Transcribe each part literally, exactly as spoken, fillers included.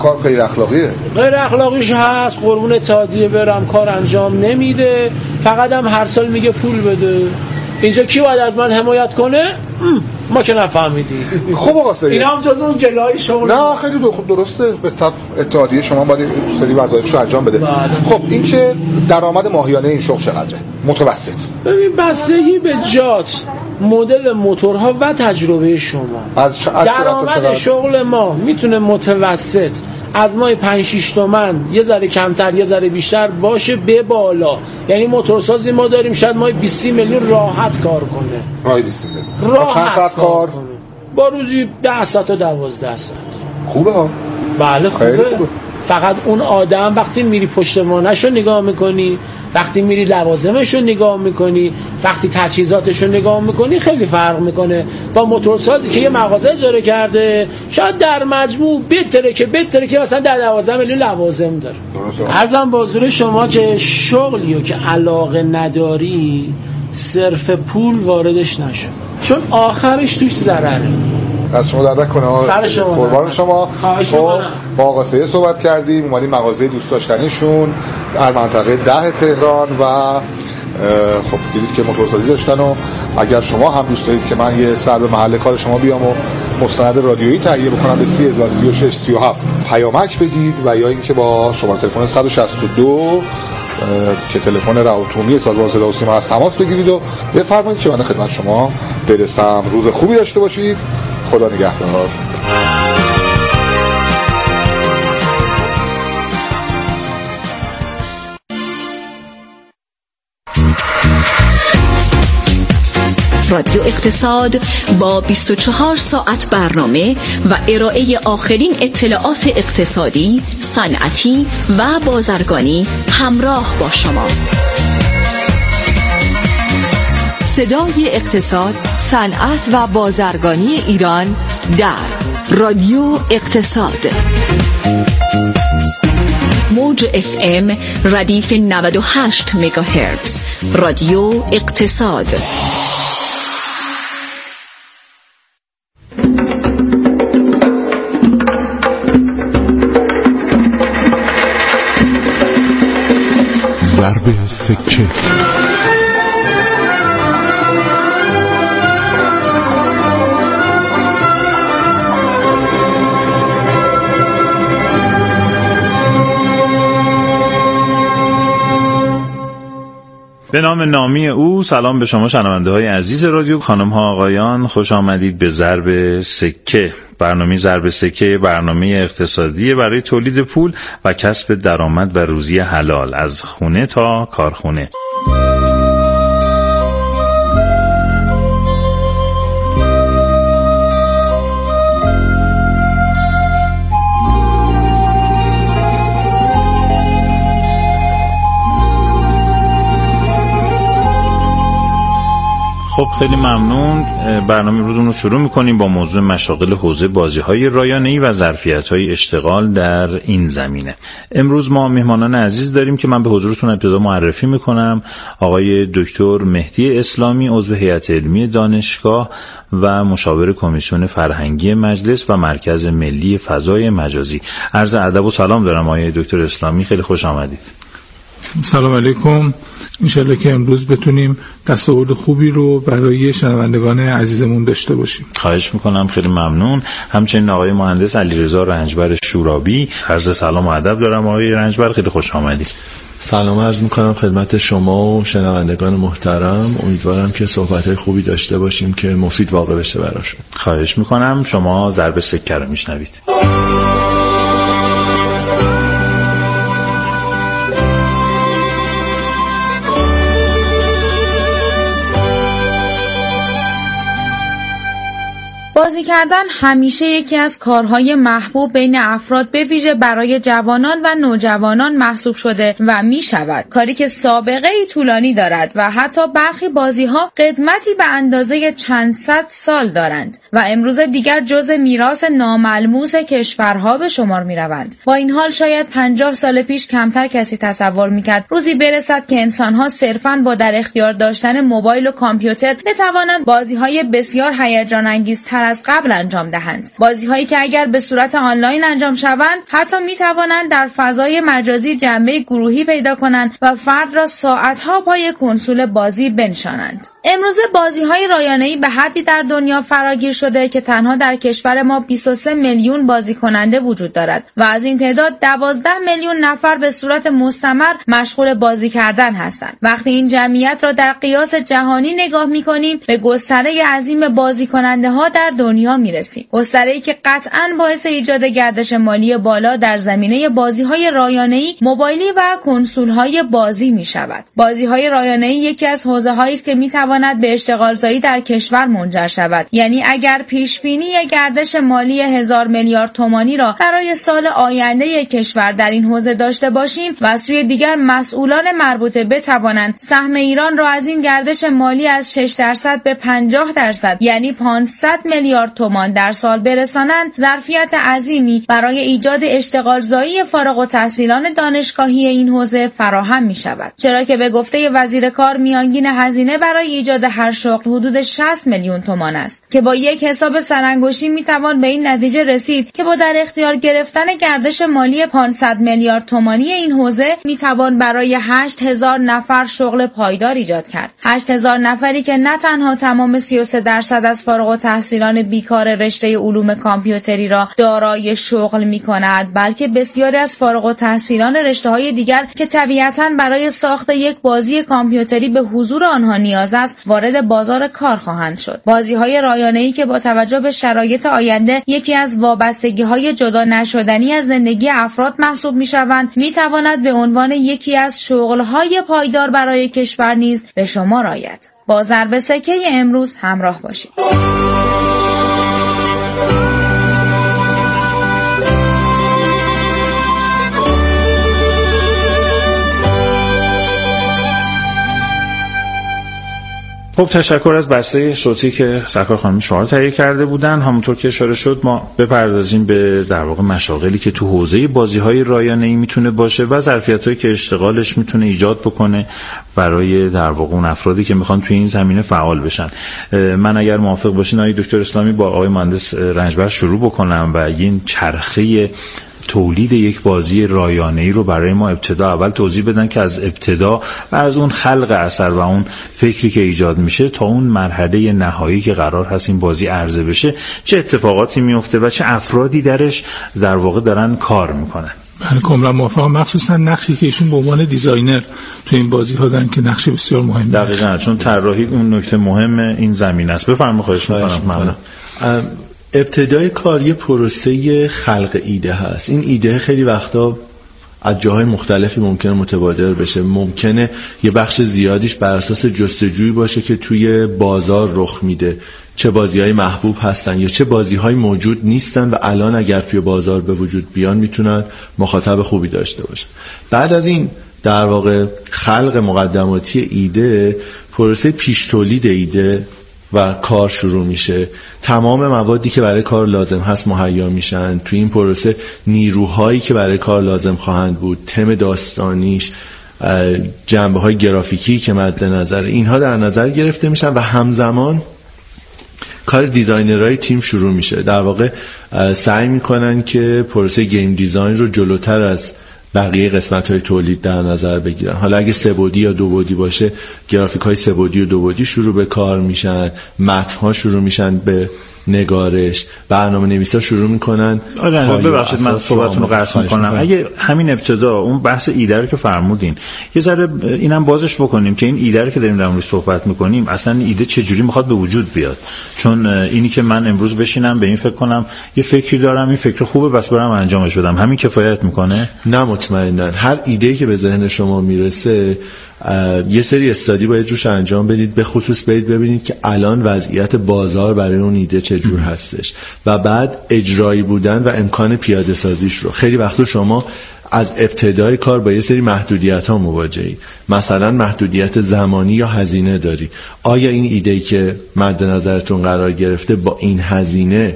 کار غیر اخلاقیه. غیر اخلاقیش هست، قربون اتحادیه برم کار انجام نمیده، فقط هم هر سال میگه پول بده. اینجا کی باید از من حمایت کنه؟ ما که نفهمیدی. خب آقا سید اینا هم جز اون جلوهای شغل. نه خیلی درسته، به طب اتحادیه شما باید سری وظایفشو انجام بده. خب این که درآمد ماهیانه این شغل چقدره؟ متوسط. ببین بستگی به جات، مدل موتورها و تجربه شما. از, ش... از درآمد شغل ما میتونه متوسط از ماه پنج شش تومن یه ذره کمتر یه ذره بیشتر باشه به بالا. یعنی موتورسازی ما داریم شاید ماه بیست میلیون راحت کار کنه. ماه بیست میلیون. راحت چند ساعت کار کنه. با روزی ده ساعت تا دوازده ساعت. خوبه ها. بله خوبه. خوبه. فقط اون آدم وقتی میری پشتوانه‌شو نگاه میکنی، وقتی میری لوازمشو نگاه میکنی، وقتی تجهیزاتشو نگاه میکنی خیلی فرق میکنه با موتورسازی که یه مغازه اجاره کرده شاید در مجموع بهتره که بهتره که مثلا در دوازده میلیون لوازم داره. عرضم به حضور شما که شغلیو که علاقه نداری صرف پول واردش نشو، چون آخرش توش ضرره. از شما در نکنه سر شما قربان شما. خب با آقا سید صحبت کردیم، اومدیم مغازه دوست داشتنیشون در منطقه ده تهران و خب دیدید که موتورسازی داشتن و اگر شما هم دوست دارید که من یه سر به محل کار شما بیام و مستند رادیویی تهیه بکنم به سی هزار سی و شش سی و هفت پیامک بدید و یا اینکه با شماره تلفن صد و شصت و دو که تلفن رهاتومی سازمان صدا و سیما هست تماس بگیرید و بفرمایید که من خدمت شما برسم. روز خوبی داشته باشید. خدا نگهدار. رادیو اقتصاد با بیست و چهار ساعت برنامه و ارائه آخرین اطلاعات اقتصادی، صنعتی و بازرگانی همراه با شماست. صدای اقتصاد، صنعت و بازرگانی ایران در رادیو اقتصاد. موج اف ام ردیف نود و هشت مگاهرتز. رادیو اقتصاد. ضرب سکه. به نام نامی او. سلام به شما شنونده های عزیز رادیو. خانم ها آقایان، خوش آمدید به ضرب سکه. برنامه ضرب سکه برنامه اقتصادی برای تولید پول و کسب درآمد و روزی حلال از خونه تا کارخونه. خب خیلی ممنون. برنامه امروز رو شروع می‌کنیم با موضوع مشاغل حوزه بازی‌های رایانه‌ای و ظرفیت‌های اشتغال در این زمینه. امروز ما مهمانان عزیز داریم که من به حضورتون ابتدا معرفی می‌کنم. آقای دکتر مهدی اسلامی، عضو هیئت علمی دانشگاه و مشاور کمیسیون فرهنگی مجلس و مرکز ملی فضای مجازی. عرض ادب و سلام دارم آقای دکتر اسلامی، خیلی خوش آمدید. سلام علیکم. انشالله که امروز بتونیم تصاویر خوبی رو برای شنوندگان عزیزمون داشته باشیم. خواهش میکنم، خیلی ممنون. همچنین آقای مهندس علیرضا رنجبر شورابی. عرض سلام و ادب دارم آقای رنجبر، خیلی خوش آمدید. سلام عرض میکنم خدمت شما و شنوندگان محترم. امیدوارم که صحبت‌های خوبی داشته باشیم که مفید واقع بشه براشون. خواهش میکنم. شما ضرب سکه رو میشنوید. بازی کردن همیشه یکی از کارهای محبوب بین افراد به ویژه برای جوانان و نوجوانان محسوب شده و می شود. کاری که سابقه ای طولانی دارد و حتی برخی بازیها قدمتی به اندازه چند صد سال دارند و امروز دیگر جزء میراث ناملموس کشورها به شمار می روند. با این حال شاید پنجاه سال پیش کمتر کسی تصور می کرد روزی برسد که انسانها صرفاً با در اختیار داشتن موبایل و کامپیوتر بتوانند بازیهای بسیار هیجان انگیزتر از از قبل انجام دهند. بازی‌هایی که اگر به صورت آنلاین انجام شوند حتی می‌توانند در فضای مجازی جنبه گروهی پیدا کنند و فرد را ساعت‌ها پای کنسول بازی بنشانند. امروزه بازی‌های رایانه‌ای به حدی در دنیا فراگیر شده که تنها در کشور ما بیست و سه میلیون بازی کننده وجود دارد و از این تعداد دوازده میلیون نفر به صورت مستمر مشغول بازی کردن هستند. وقتی این جمعیت را در قیاس جهانی نگاه می‌کنیم به گستره عظیم بازی کننده‌ها در دنیا می‌رسیم. گستره‌ای که قطعاً باعث ایجاد گردش مالی بالا در زمینه بازی‌های رایانه‌ای، موبایلی و کنسول‌های بازی می‌شود. بازی‌های رایانه‌ای یکی از حوزه‌هایی است که می‌تواند به اشتغالزایی در کشور منجر شود. یعنی اگر پیشبینی گردش مالی هزار میلیارد تومانی را برای سال آینده کشور در این حوزه داشته باشیم و از سوی دیگر مسئولان مربوطه بتوانند سهم ایران را از این گردش مالی از شش درصد به پنجاه درصد یعنی پانصد میلیارد تومان در سال برسانند، ظرفیت عظیمی برای ایجاد اشتغالزایی فارغ التحصیلان دانشگاهی این حوزه فراهم می شود. چرا که به گفته وزیر کار میانگین هزینه برای ایجاد هر شغل حدود شصت میلیون تومان است که با یک حساب سرانگشتی می توان به این نتیجه رسید که با در اختیار گرفتن گردش مالی پانصد میلیارد تومانی این حوزه می توان برای هشت هزار نفر شغل پایدار ایجاد کرد. هشت هزار نفری که نه تنها تمام سی و سه درصد از فارغ التحصیلان بیکار رشته علوم کامپیوتری را دارای شغل می کند، بلکه بسیاری از فارغ التحصیلان رشته‌های دیگر که طبیعتاً برای ساخت یک بازی کامپیوتری به حضور آنها نیاز است وارد بازار کار خواهند شد. بازی‌های رایانه‌ای که با توجه به شرایط آینده یکی از وابستگی‌های جدا نشدنی از زندگی افراد محسوب می‌شوند، می‌تواند به عنوان یکی از شغل‌های پایدار برای کشور نیز به شمار آید. با ضرب سکه امروز همراه باشید. خب تشکر از بسته صوتی که سرکار خانم شعار تهیه کرده بودن. همونطور که اشاره شد ما بپردازیم به در واقع مشاغلی که تو حوزه بازی‌های رایانه‌ای میتونه باشه و ظرفیتایی که اشتغالش میتونه ایجاد بکنه برای در واقع اون افرادی که میخوان توی این زمینه فعال بشن. من اگر موافق باشین آقای دکتر اسلامی با آقای مهندس رنجبر شروع بکنم و این چرخه تولید یک بازی رایانه‌ای رو برای ما ابتدا اول توضیح بدن که از ابتدا و از اون خلق اثر و اون فکری که ایجاد میشه تا اون مرحله نهایی که قرار هست این بازی عرضه بشه چه اتفاقاتی میفته و چه افرادی درش در واقع دارن کار میکنن. من کاملا موافقم، مخصوصا نقشی که ایشون به عنوان دیزاینر تو این بازی ها دارن که نقش بسیار مهمی داره. دقیقاً، چون طراحی اون نکته مهم این زمینه است. بفرمایید. خواهش می‌کنم. ابتدای کار یه پروسه خلق ایده هست. این ایده خیلی وقتا از جاهای مختلفی ممکنه متبادر بشه. ممکنه یه بخش زیادیش بر اساس جستجویی باشه که توی بازار رخ میده، چه بازی‌های محبوب هستن یا چه بازی‌های موجود نیستن و الان اگر توی بازار به وجود بیان میتونن مخاطب خوبی داشته باشن. بعد از این در واقع خلق مقدماتی ایده، پروسه پیش تولید ایده و کار شروع میشه. تمام موادی که برای کار لازم هست مهیا میشن. توی این پروسه نیروهایی که برای کار لازم خواهند بود، تم داستانیش، جنبه‌های گرافیکی که مد نظر، اینها در نظر گرفته میشن و همزمان کار دیزاینرهای تیم شروع میشه. در واقع سعی میکنن که پروسه گیم دیزاین رو جلوتر از بقیه قسمت‌های تولید در نظر بگیرن. حالا اگه سه بعدی یا دو بعدی باشه، گرافیک‌های سه بعدی و دو بعدی شروع به کار میشن، متن‌ها شروع میشن به نگارش، برنامه‌نویسا شروع میکنن. آره ببخشید من صحبتتون رو قطع میکنم. اگه همین ابتدا اون بحث ایده رو که فرمودین یه ذره اینم بازش بکنیم که این ایده رو که داریم در موردش صحبت میکنیم اصلا این ایده چه جوری میخواد به وجود بیاد. چون اینی که من امروز بشینم به این فکر کنم یه فکری دارم، این فکر خوبه بس برام انجامش بدم، همین کفایت میکنه؟ نه مطمئنا. هر ایده‌ای که به ذهن شما میرسه یه سری استادی باید روش انجام بدید، به خصوص برید ببینید که الان وضعیت بازار برای اون ایده چجور هستش و بعد اجرایی بودن و امکان پیاده سازیش رو. خیلی وقتا شما از ابتدای کار با یه سری محدودیت ها مواجهید، مثلا محدودیت زمانی یا هزینه داری. آیا این ایده‌ای که مد نظرتون قرار گرفته با این هزینه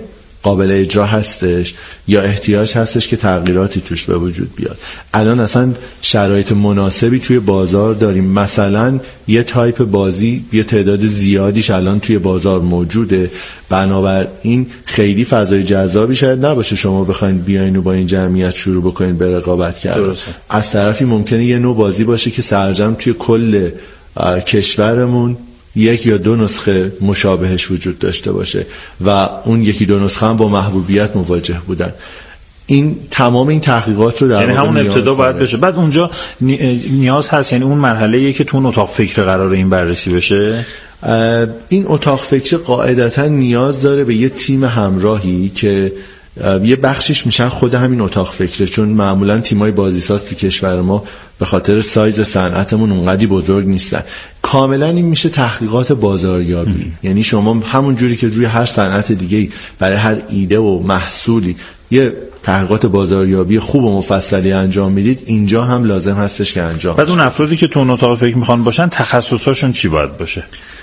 قابل اجرا هستش یا احتیاج هستش که تغییراتی توش به وجود بیاد. الان اصلا شرایط مناسبی توی بازار داریم، مثلا یه تایپ بازی یه تعداد زیادیش الان توی بازار موجوده، بنابراین خیلی فضای جذابی شاید نباشه شما بخواید بیاین و با این جمعیت شروع بکنید به رقابت کردن. از طرفی ممکنه یه نوع بازی باشه که سرجم توی کل کشورمون یک یا دو نسخه مشابهش وجود داشته باشه و اون یکی دو نسخه هم با محبوبیت مواجه بودن. این تمام این تحقیقات رو در یعنی همون ابتدا باید بشه، بعد اونجا نیاز هست، یعنی اون مرحله‌ایه که تو اون اتاق فکر قراره این بررسی بشه. این اتاق فکر قاعدتا نیاز داره به یه تیم همراهی که یه بخشش میشن خود همین اتاق فکره، چون معمولا تیمای بازیساز تو کشور ما به خاطر سایز صنعتمون اونقدی بزرگ نیستن. کاملا این میشه تحقیقات بازاریابی ام. یعنی شما همون جوری که روی هر صنعت دیگه‌ای برای هر ایده و محصولی یه تحقیقات بازاریابی خوب و مفصلی انجام میدید، اینجا هم لازم هستش که انجام بعد اون افرادی که تو اون اتاق فکر میخوان باشن تخصصاشون چی باید باشه؟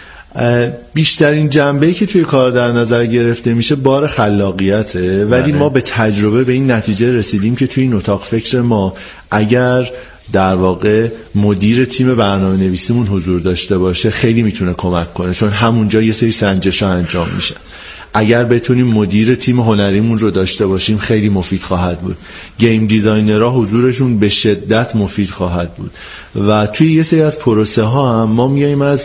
بیشترین جنبه‌ای که توی کار در نظر گرفته میشه بار خلاقیته، ولی ما به تجربه به این نتیجه رسیدیم که توی این اتاق فکر ما اگر در واقع مدیر تیم برنامه نویسیمون حضور داشته باشه خیلی میتونه کمک کنه، چون همونجا یه سری سنجش‌ها انجام میشه. اگر بتونیم مدیر تیم هنریمون رو داشته باشیم خیلی مفید خواهد بود. گیم دیزاینرها حضورشون به شدت مفید خواهد بود. و توی یه سری از پروسه ها هم ما میایم از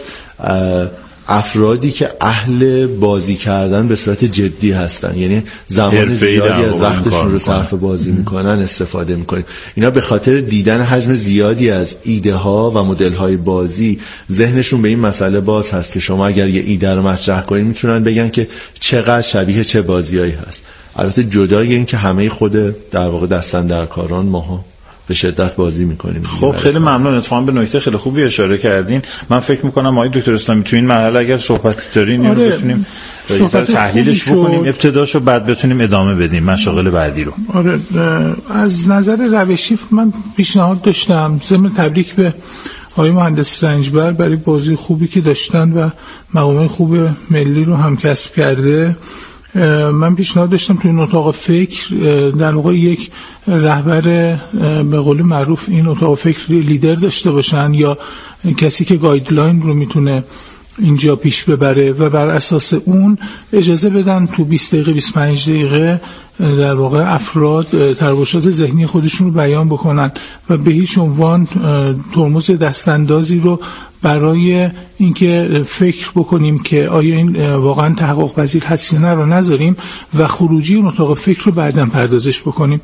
افرادی که اهل بازی کردن به صورت جدی هستن، یعنی زمان زیادی از وقتشون رو صرف بازی میکنن استفاده میکنیم. اینا به خاطر دیدن حجم زیادی از ایده ها و مدل های بازی ذهنشون به این مسئله باز هست که شما اگر یه ایده رو مطرح کنید میتونن بگن که چقدر شبیه چه بازیایی هست. البته جدای این که همه خود در واقع دستاندرکاران ماها به شدت بازی میکنیم. خب خیلی ممنون، اتفاقا به نکته خیلی خوبی اشاره کردین. من فکر میکنم آقای دکتر اسلامی تو این مرحله اگر صحبت دارین آره، اینو بتونیم تحلیلش بکنیم ابتداشو، بعد بتونیم ادامه بدیم مشاغل بعدی رو. آره از نظر روشی من پیشنهاد داشتم ضمن تبریک به آقای مهندس رنجبر برای بازی خوبی که داشتن و مقام خوب ملی رو هم کسب کرده. من پیشنهاد داشتم توی این اتاق فکر در واقع یک رهبر به قول معروف این اتاق فکر لیدر داشته باشن یا کسی که گایدلاین رو میتونه اینجا پیش ببره و بر اساس اون اجازه بدن تو بیست دقیقه بیست و پنج دقیقه در واقع افراد تراوشات ذهنی خودشون رو بیان بکنن و به هیچ عنوان ترمز دستاندازی رو برای اینکه فکر بکنیم که آیا این واقعا تحقق پذیر هست یا نه رو نذاریم و خروجی اون اتاق فکر رو بعداً پردازش بکنیم.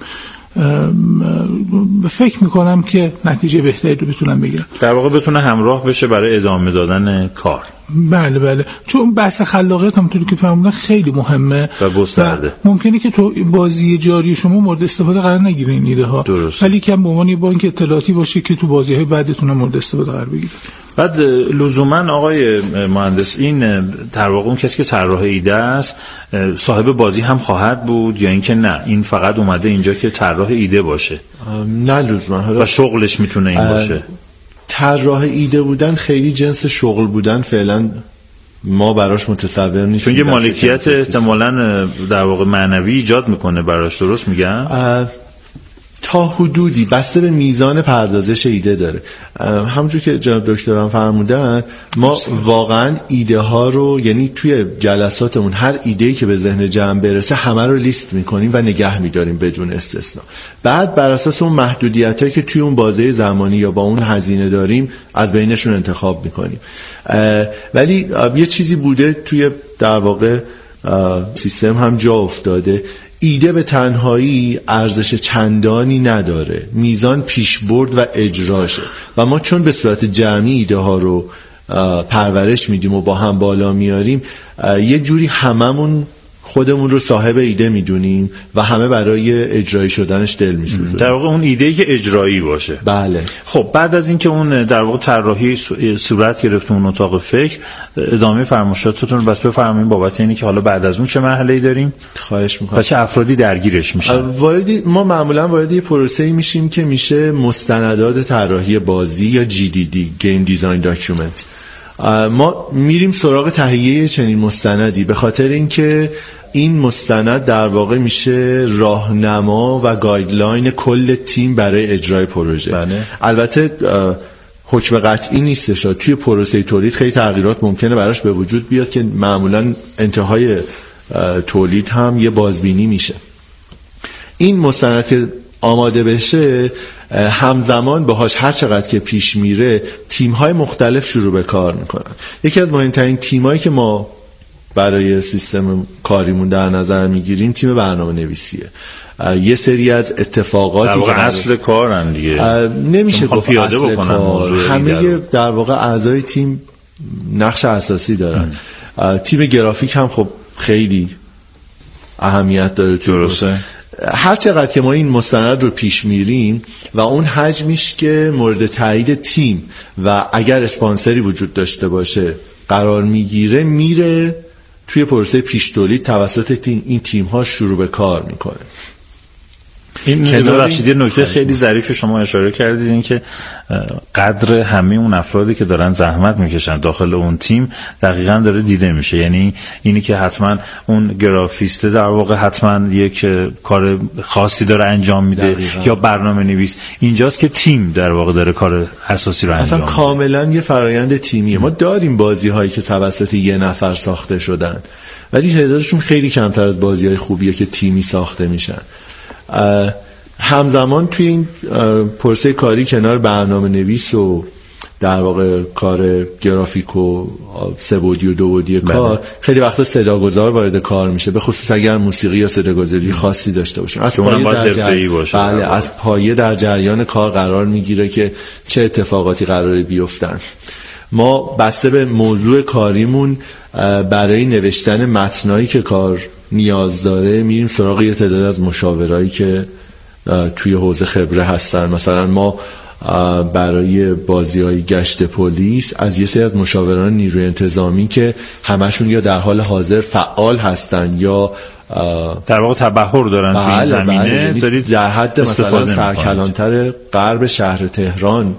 فکر میکنم که نتیجه بهتری رو بتونم بگیرم، در واقع بتونه همراه بشه برای ادامه دادن کار. بله بله، چون بحث خلاقیت همونطوری که فهمیدن خیلی مهمه و گسترده. ممکنه که تو بازی جاری شما مورد استفاده قرار نگیره این ایده ها، ولی کم به عنوان یه بانک اطلاعاتی باشه که تو بازی های بعدتون مورد استفاده قرار بگیره. بعد لزوما آقای مهندس این در واقع اون کسی که طراح ایده است صاحب بازی هم خواهد بود یا اینکه نه این فقط اومده اینجا که طراح ایده باشه؟ نه لزوما، و شغلش میتونه این باشه. طراح ایده بودن خیلی جنس شغل بودن فعلا ما براش متصور نیستیم، چون یه مالکیت احتمالاً در واقع معنوی ایجاد میکنه براش، درست میگم؟ تا حدودی بسته به میزان پردازش ایده داره. همونجور که جناب دکترم فرمودن ما واقعا ایده ها رو، یعنی توی جلساتمون هر ایده‌ای که به ذهن جمع برسه همه رو لیست میکنیم و نگه میداریم بدون استثنا. بعد بر اساس اون محدودیتایی که توی اون بازه زمانی یا با اون هزینه داریم از بینشون انتخاب میکنیم. ولی یه چیزی بوده توی در واقع سیستم هم جا افتاده، ایده به تنهایی ارزش چندانی نداره، میزان پیشبرد و اجراشه و ما چون به صورت جمعی ایده ها رو پرورش میدیم و با هم بالا میاریم یه جوری هممون خودمون رو صاحب ایده میدونیم و همه برای اجرایی شدنش دل میسوزونیم. در واقع اون ایده‌ای که اجرایی باشه. بله. خب بعد از اینکه اون در واقع طراحی صورت گرفت اون اتاق فکر، ادامه فرمایشاتتون رو بس بفرمایید بابت اینی که حالا بعد از اون چه مرحله‌ای داریم؟ خواهش می‌کنم. و چه افرادی درگیرش میشن؟ واردی ما معمولا وارد یه پروسه‌ای میشیم که میشه مستندات طراحی بازی یا جی دی دی Game Design Document. ما میریم سراغ تهیه چنین مستندی به خاطر اینکه این مستند در واقع میشه راهنما و گایدلاین کل تیم برای اجرای پروژه. بله. البته حکم قطعی نیستش، توی پروسه تولید خیلی تغییرات ممکنه براش به وجود بیاد که معمولا انتهای تولید هم یه بازبینی میشه. این مستند که آماده بشه همزمان باهاش هر چقدر که پیش میره تیم‌های مختلف شروع به کار میکنن. یکی از مهمترین تیمایی که ما برای سیستم کاریمون در نظر میگیریم تیم برنامه نویسیه. یه سری از اتفاقاتی در واقع که اصل کارن دیگه، نمیشه گفت اصل کار، همه در واقع اعضای تیم نقش اساسی دارن. تیم گرافیک هم خب خیلی اهمیت داره توی درسته. هر چقدر که ما این مستند رو پیش میریم و اون حجمیش که مورد تایید تیم و اگر اسپانسری وجود داشته باشه قرار میگیره، میره توی پروسه پیش تولید توسط تیم این تیم ها شروع به کار میکنه. این ببخشید نکته خیلی ظریف شما اشاره کردید، این که قدر همه اون افرادی که دارن زحمت میکشن داخل اون تیم دقیقاً داره دیده میشه. یعنی اینی که حتما اون گرافیست در واقع حتما یک کار خاصی داره انجام میده دقیقاً. یا برنامه نویس، اینجاست که تیم در واقع داره کار اساسی رو انجام میده. اصلا کاملا یه فرآیند تیمیه. ما داریم بازی هایی که توسط یه نفر ساخته شدن ولی تعدادشون خیلی کمتر از بازی های خوبیه که تیمی ساخته میشن. همزمان توی این پروسه کاری کنار برنامه نویس و در واقع کار گرافیک و سه بعدی و دو بعدی کار خیلی وقتا صداگذار وارد کار میشه، به خصوص اگر موسیقی یا صداگذاری خاصی داشته باشه. از پایه در جر... باشه. بله، از پایه در جریان کار قرار میگیره که چه اتفاقاتی قراره بیفتن. ما بسته به موضوع کاریمون برای نوشتن متنایی که کار نیاز داره میریم سراغ یه تعداد از مشاورایی که توی حوزه خبره هستن. مثلا ما برای بازی‌های گشت پلیس از یه سری از مشاوران نیروی انتظامی که همشون یا در حال حاضر فعال هستن یا در واقع تبحر دارن توی این زمینه، بله دارید در حد مثلا سرکلانتر غرب شهر تهران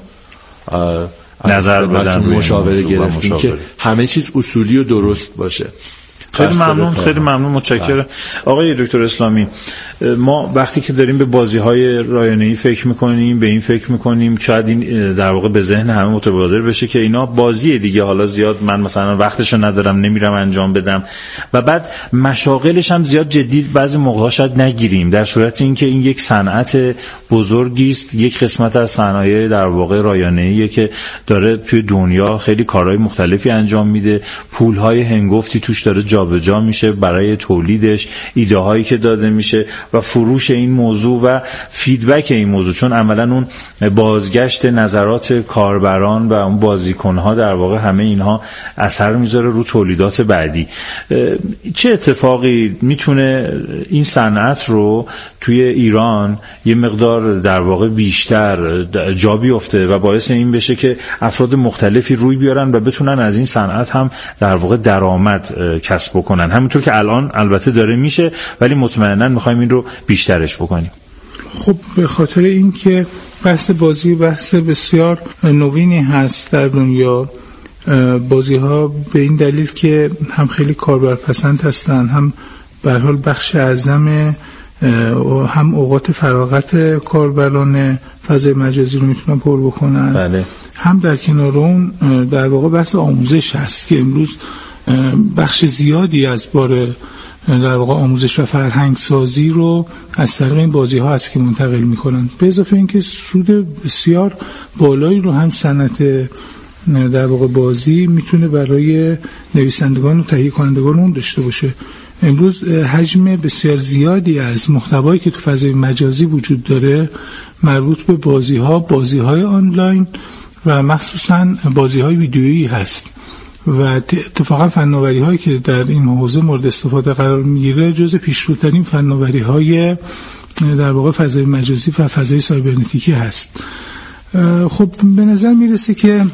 نظر بدن مشاوره گرفتیم که همه چیز اصولی و درست باشه. خیلی ممنون، خیلی ممنون، متشکرم. آقای دکتر اسلامی، ما وقتی که داریم به بازی‌های رایانه‌ای فکر می‌کنیم، به این فکر می‌کنیم شاید این در واقع به ذهن همه متبادر بشه که اینا بازیه دیگه، حالا زیاد من مثلا وقتشو ندارم نمیرم انجام بدم و بعد مشاغلش هم زیاد جدی بعضی موقع‌ها شاید نگیریم، در صورت اینکه این یک صنعت بزرگی است، یک قسمت از صنایع در واقع رایانه‌ایه که داره توی دنیا خیلی کارهای مختلفی انجام میده، پول‌های هنگفتی توش داره جابجا میشه برای تولیدش، ایده هایی که داده میشه و فروش این موضوع و فیدبک این موضوع، چون عملا اون بازگشت نظرات کاربران و اون بازیکنها در واقع همه اینها اثر میذاره رو تولیدات بعدی. چه اتفاقی میتونه این صنعت رو توی ایران یه مقدار در واقع بیشتر جا بیفته و باعث این بشه که افراد مختلفی روی بیارن و بتونن از این صنعت هم در واقع درآمد کسب بکنن، همونطور که الان البته داره میشه ولی مطمئنا میخوایم این رو بیشترش بکنیم؟ خب به خاطر اینکه بحث بازی بحث بسیار نوینی هست در دنیا، بازی ها به این دلیل که هم خیلی کاربرپسند هستن، هم به هر حال بخش اعظم هم اوقات فراغت کاربران فضای مجازی رو میتونن پر بکنن. بله. هم در کنار اون در واقع بحث آموزش هست که امروز بخش زیادی از بار در واقع آموزش و فرهنگ سازی رو از طریق این بازی ها هست که منتقل میکنن، به اضافه اینکه سود بسیار بالایی رو هم صنعت در واقع بازی میتونه برای نویسندگان و تهیه کنندگان اون داشته باشه. امروز حجم بسیار زیادی از محتوایی که تو فضای مجازی وجود داره مربوط به بازی ها، بازی های آنلاین و مخصوصا بازی های ویدیویی هست و اتفاقا فناوری هایی که در این حوزه مورد استفاده قرار میگیره جز پیشروترین فناوری های در واقع فضای مجازی و فضای سایبرنتیکی هست. خب به نظر میرسه که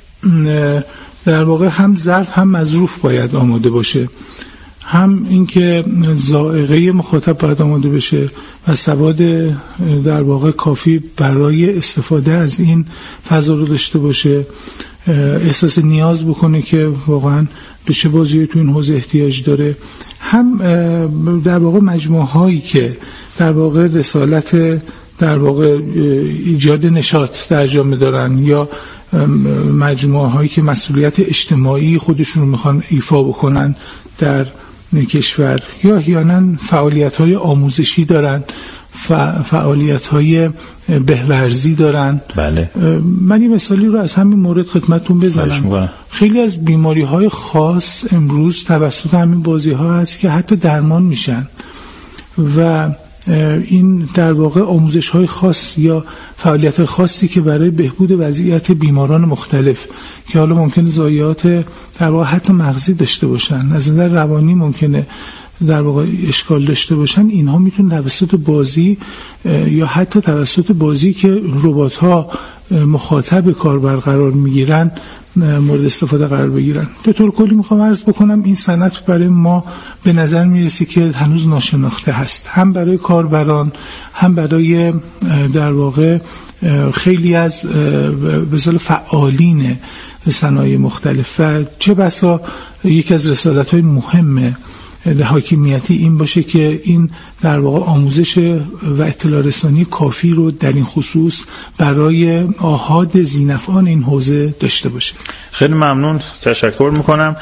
در واقع هم ظرف هم مظروف باید آماده باشه، هم اینکه ذائقه مخاطب باید آماده بشه و سواد در واقع کافی برای استفاده از این فضا رو داشته باشه، احساس نیاز بکنه که واقعا به چه بازی تو این حوزه احتیاج داره، هم در واقع مجموعه هایی که در واقع رسالت در واقع ایجاد نشاط در جامعه دارن یا مجموعه هایی که مسئولیت اجتماعی خودشون رو میخوان ایفا بکنن در کشور یا احیانا فعالیت های آموزشی دارن، فعالیت های بهورزی دارن. بله. من این مثالی رو از همین مورد خدمتتون بزنم. خیلی از بیماری های خاص امروز توسط همین بازی ها هست که حتی درمان میشن و این در واقع آموزش های خاص یا فعالیت های خاصی که برای بهبود وضعیت بیماران مختلف که حالا ممکنه ضایعات در واقع حتی مغزی داشته باشن، از نظر روانی ممکنه در واقع اشکال داشته باشن، اینها میتونه توسط بازی یا حتی توسط بازی که ربات ها مخاطب کاربر قرار میگیرن مورد استفاده قرار بگیرن. به طور کلی میخوام عرض بکنم این صنعت برای ما به نظر میرسه که هنوز ناشناخته هست، هم برای کاربران هم برای در واقع خیلی از به اصطلاح فعالین صنایع مختلف و چه بسا یکی از رسالت‌های مهم حاکمیتی این باشه که این در واقع آموزش و اطلاع رسانی کافی رو در این خصوص برای آحاد ذینفعان این حوزه داشته باشه. خیلی ممنون، تشکر میکنم.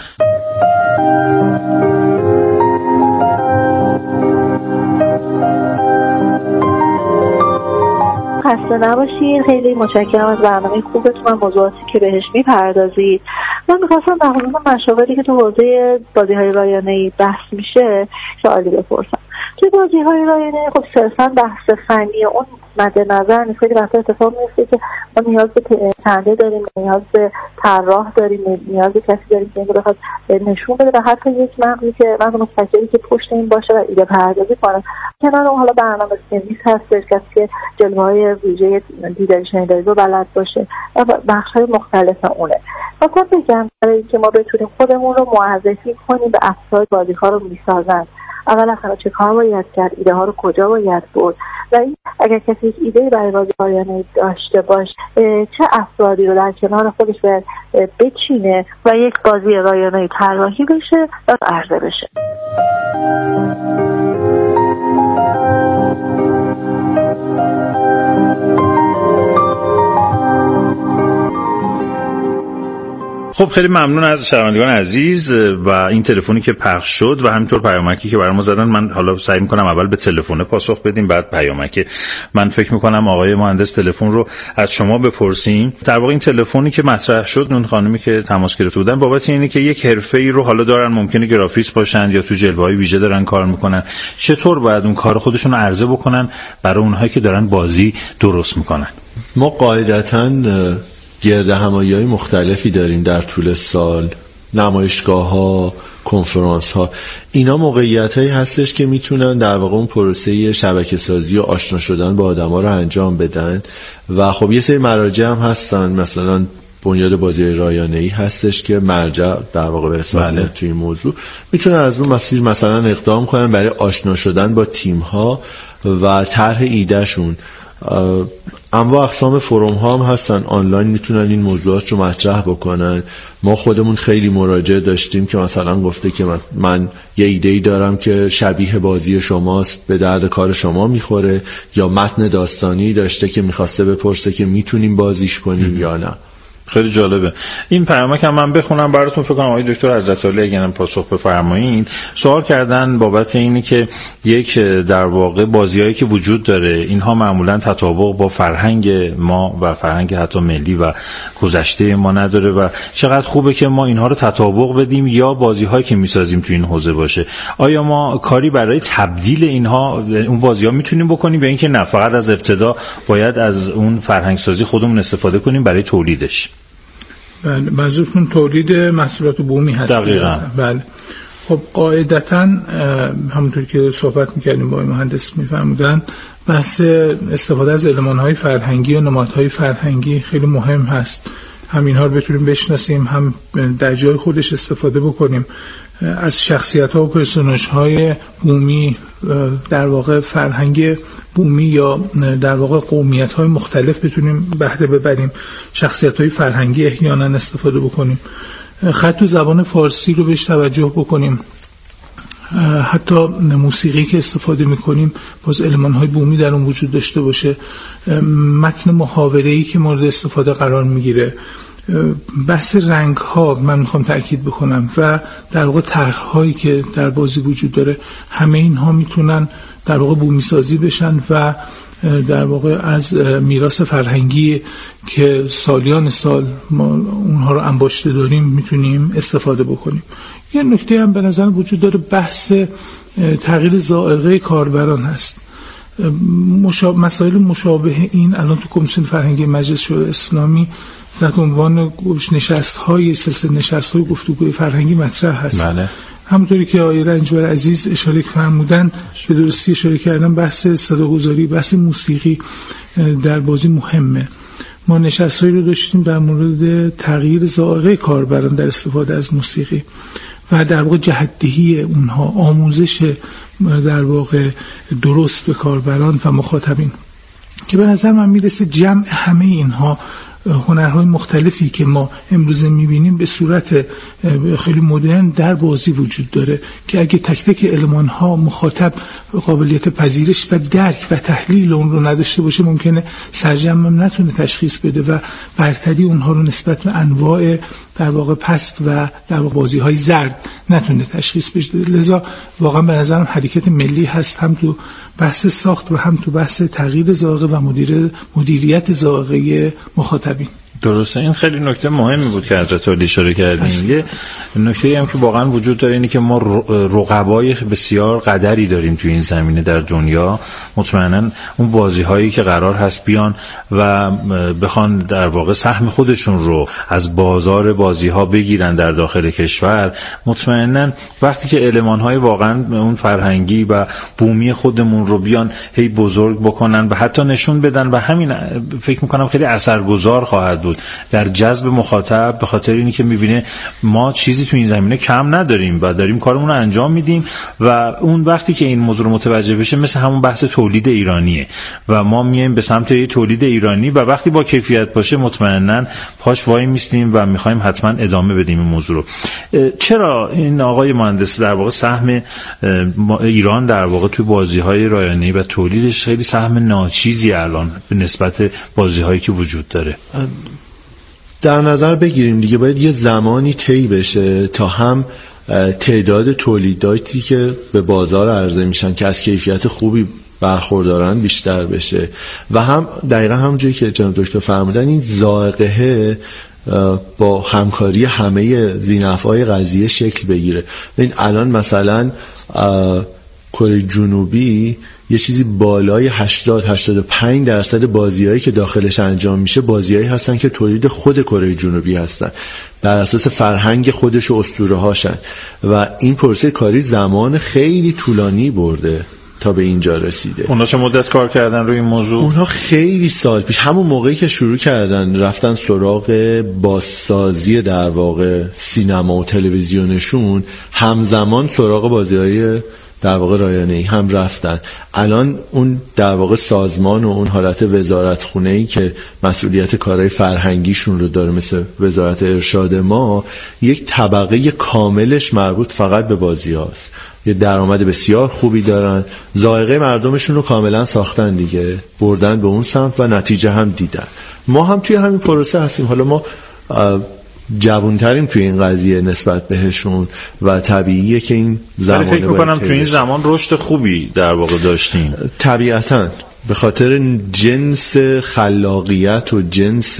خسته نباشید، خیلی متشکرم از برنامه خوبتون و موضوعاتی که بهش میپردازید. من میخواستم در مورد مشاغلی که تو حوزه بازی‌های رایانه‌ای بحث میشه سوالی بپرسم. توی بازی‌های رایانه‌ای خب صرفاً بحث فنی اون مد نظر نیست، خیلی وقتا اتفاق میفته که ما نیاز به تنده داریم، نیاز به طراح داریم، نیاز به کسی داریم که بخواد نشون بده و حتی یک مغزی که مغز مستقلی که پشت این باشه و ایده پردازی کنه. کنار اون حالا برنامه‌نویس هستش کسی که جلوه‌های ویژه دیداری شنیداری رو بلد باشه و بخش‌های مختلف اونه. مثلا بگم برای اینکه ما بتونیم خودمون رو معرفی کنیم به افراد بازی‌ها رو می‌سازن، اول اصلا چه کار باید کرد، ایده ها رو کجا باید برد و این اگر کسی یک ایده برای بازی رایانه‌ای داشته باشه چه افرادی رو در کنار خودش باید بچینه و یک بازی رایانه‌ای طراحی بشه و عرضه بشه. خب خیلی ممنون از شنوندگان عزیز و این تلفنی که پخش شد و همینطور پیامکی که برای ما زدن. من حالا سعی می‌کنم اول به تلفن پاسخ بدیم بعد پیامک. من فکر می‌کنم آقای مهندس تلفن رو از شما بپرسیم. در واقع این تلفنی که مطرح شد اون خانمی که تماس گرفته بودن بابت اینه که یک حرفه‌ای رو حالا دارن، ممکنه گرافیست باشن یا تو جلوه‌های ویژه دارن کار می‌کنن، چطور باید اون کار خودشون رو عرضه بکنن برای اونهایی که دارن بازی درست می‌کنن؟ ما قاعدتاً گرد همایی‌های مختلفی داریم در طول سال، نمایشگاه‌ها، کنفرانس‌ها. اینا موقعیت‌هایی هستش که میتونن در واقع اون پروسه شبکه‌سازی و آشنا شدن با آدم‌ها رو انجام بدن و خب یه سری مراجع هم هستن، مثلا بنیاد بازی رایانه‌ای هستش که مرجع در واقع به حساب میاد توی این موضوع. میتونن از اون مسیر مثلا اقدام کنن برای آشنا شدن با تیم‌ها و طرح ایدهشون. انواع اقسام فروم ها هم هستن آنلاین، میتونن این موضوعات رو مطرح بکنن. ما خودمون خیلی مراجعه داشتیم که مثلا گفته که من یه ایده‌ای دارم که شبیه بازی شماست، به درد کار شما میخوره، یا متن داستانی داشته که میخواسته بپرسه که میتونیم بازیش کنیم یا نه. خیلی جالبه. این پیامک هم من بخونم براتون. فکر کنم آقای دکتر حضرتعالی اگه هم پاسخ بفرمایید. سوال کردن بابت اینی که یک در واقع بازیایی که وجود داره اینها معمولا تطابق با فرهنگ ما و فرهنگ حتی ملی و گذشته ما نداره و چقدر خوبه که ما اینها رو تطابق بدیم یا بازی‌هایی که می‌سازیم تو این حوزه باشه. آیا ما کاری برای تبدیل اینها اون بازی‌ها میتونیم بکنیم یا اینکه نه فقط از ابتدا باید از اون فرهنگ سازی خودمون استفاده کنیم برای تولیدش؟ بله، منظورتون تولید محصولات بومی هست. دقیقاً. بله. خب قاعدتاً همونطور که صحبت می‌کردیم با مهندس می‌فرمودن بحث استفاده از المان‌های فرهنگی و نمادهای فرهنگی خیلی مهم هست. هم اینها رو بتونیم بشناسیم، هم در جای خودش استفاده بکنیم. از شخصیت‌ها و پرسوناژهای بومی در واقع فرهنگ بومی یا در واقع قومیت‌های مختلف بتونیم بهره ببریم، شخصیت‌های فرهنگی احیانا استفاده بکنیم. خط و زبان فارسی رو بهش توجه بکنیم. حتی موسیقی که استفاده میکنیم باز المان‌های بومی در اون وجود داشته باشه، متن محاوره‌ای که مورد استفاده قرار میگیره، بحث رنگ ها من میخوام تأکید بکنم و در واقع طرح‌هایی که در بازی وجود داره، همه اینها میتونن در واقع بومی سازی بشن و در واقع از میراث فرهنگی که سالیان سال ما اونها رو انباشته داریم میتونیم استفاده بکنیم. یه نکته هم به نظر وجود داره، بحث تغییر ذائقه کاربران هست. مشا... مسائل مشابه این الان تو کمیسیون فرهنگی مجلس شورای اسلامی در عنوان نشست‌های سلسله نشست‌های گفتگوی فرهنگی مطرح هست. بله. همونطوری که آقای رنجبر عزیز اشاره فرمودن، به درستی اشاره کردن، بحث صداگذاری، بحث موسیقی در بازی مهمه. ما نشست‌هایی رو داشتیم در مورد تغییر ذائقه کاربران در استفاده از موسیقی و در واقع جهت‌دهی اونها، آموزش در واقع درست به کاربران و مخاطبین، که به نظر من میرسه جمع همه اینها هنرهای مختلفی که ما امروز میبینیم به صورت خیلی مدرن در بازی وجود داره که اگه تک تک المان‌ها مخاطب قابلیت پذیرش و درک و تحلیل اون رو نداشته باشه، ممکنه سرجم نتونه تشخیص بده و برتری اونها رو نسبت به انواع در واقع پست و در واقع بازی‌های زرد نتونه تشخیص بده. لذا واقعا به نظرم حرکت ملی هست، هم تو بحث ساخت و هم تو بحث تغییر ذائقه و مدیر مدیریت ذائقه مخاطبین. درسته، این خیلی نکته مهمی بود که حضرت علی اشاره کردین. یه نکته‌ای هم که واقعا وجود داره اینه که ما رقبای بسیار قدری داریم توی این زمینه در دنیا. مطمئنا اون بازی‌هایی که قرار هست بیان و بخوان در واقع سهم خودشون رو از بازار بازی‌ها بگیرن در داخل کشور، مطمئنا وقتی که المان‌های واقعا اون فرهنگی و بومی خودمون رو بیان هی بزرگ بکنن و حتی نشون بدن، و همین فکر می‌کنم خیلی اثرگذار خواهد بود در جذب مخاطب، به خاطر اینی که میبینه ما چیزی تو این زمینه کم نداریم و داریم کارمون رو انجام میدیم. و اون وقتی که این موضوع رو متوجه بشه، مثل همون بحث تولید ایرانیه و ما میایم به سمت تولید ایرانی و وقتی با کیفیت باشه مطمئناً پاش وای میستیم و میخوایم حتما ادامه بدیم این موضوع رو. چرا این آقای مهندس در واقع سهم ایران در واقع تو بازی‌های رایانه‌ای و تولیدش خیلی سهم ناچیزی الان به نسبت بازی‌هایی که وجود داره؟ در نظر بگیریم دیگه باید یه زمانی طی بشه تا هم تعداد تولیداتی که به بازار عرضه میشن که از کیفیت خوبی برخوردارن بیشتر بشه و هم دقیقا همونجوری که جناب دکتر فرمودن این ذائقه با همکاری همه ذی‌نفع‌های قضیه شکل بگیره. این الان مثلا کره جنوبی یه چیزی بالای هشتاد هشتاد و پنج درصد بازیایی که داخلش انجام میشه بازیایی هستن که تولید خود کره جنوبی هستن، بر اساس فرهنگ خودش و اسطوره هاشن و این پروسه کاری زمان خیلی طولانی برده تا به اینجا رسیده. اونا چه مدت کار کردن روی این موضوع؟ اونها خیلی سال پیش، همون موقعی که شروع کردن رفتن سراغ بازسازی در واقع سینما و تلویزیونشون، همزمان سراغ بازی‌های در واقع رایانه‌ای هم رفتن. الان اون در واقع سازمان و اون حالت وزارتخونه‌ای که مسئولیت کارهای فرهنگیشون رو داره، مثل وزارت ارشاد ما، یک طبقه کاملش مربوط فقط به بازی‌هاست. یه درآمد بسیار خوبی دارن، ذائقه مردمشون رو کاملا ساختن دیگه، بردن به اون سمت و نتیجه هم دیدن. ما هم توی همین پروسه هستیم. حالا ما جوانتریم توی این قضیه نسبت بهشون و طبیعیه که این زمان فکر میکنم توی این زمان رشد خوبی در واقع داشتیم. طبیعتاً به خاطر جنس خلاقیت و جنس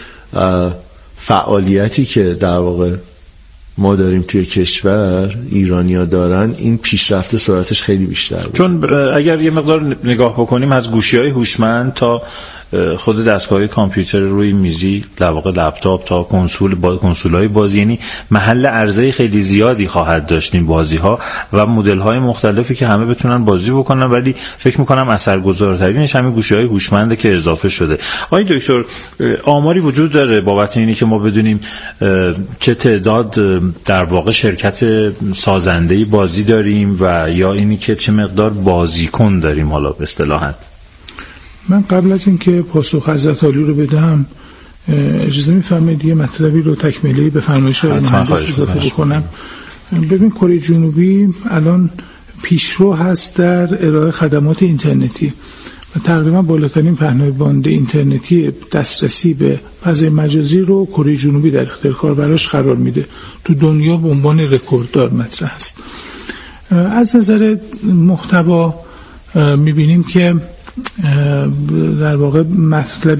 فعالیتی که در واقع ما داریم توی کشور، ایرانی‌ها دارن، این پیشرفت سرعتش خیلی بیشتر بود. چون اگر یه مقدار نگاه بکنیم از گوشی‌های هوشمند تا خود دستگاه کامپیوتر روی میزی، در واقع لپتاپ، تا کنسول با کنسول‌های بازی، یعنی محل عرضه خیلی زیادی خواهد داشت این بازی‌ها و مدل‌های مختلفی که همه بتونن بازی بکنن، ولی فکر می‌کنم اثرگذارترینش همین گوشی‌های هوشمنده که اضافه شده. آقای دکتر، آماری وجود داره بابت اینی که ما بدونیم چه تعداد در واقع شرکت سازنده بازی داریم و یا اینی که چه مقدار بازیکن داریم حالا به اصطلاحاً؟ من قبل از اینکه پاسخ حضرت عالی رو بدم اجازه می‌فرمایید یه مطلبی رو تکمیلی به فرمایش آقای مهندس اضافه بکنم. ببین کره جنوبی الان پیشرو هست در ارائه خدمات اینترنتی و تقریبا بالاترین پهنای باند اینترنتی دسترسی به فضای مجازی رو کره جنوبی در اختیار کاربراش قرار میده. تو دنیا به عنوان رکورددار مطرح است. از نظر محتوا میبینیم که در واقع مطلب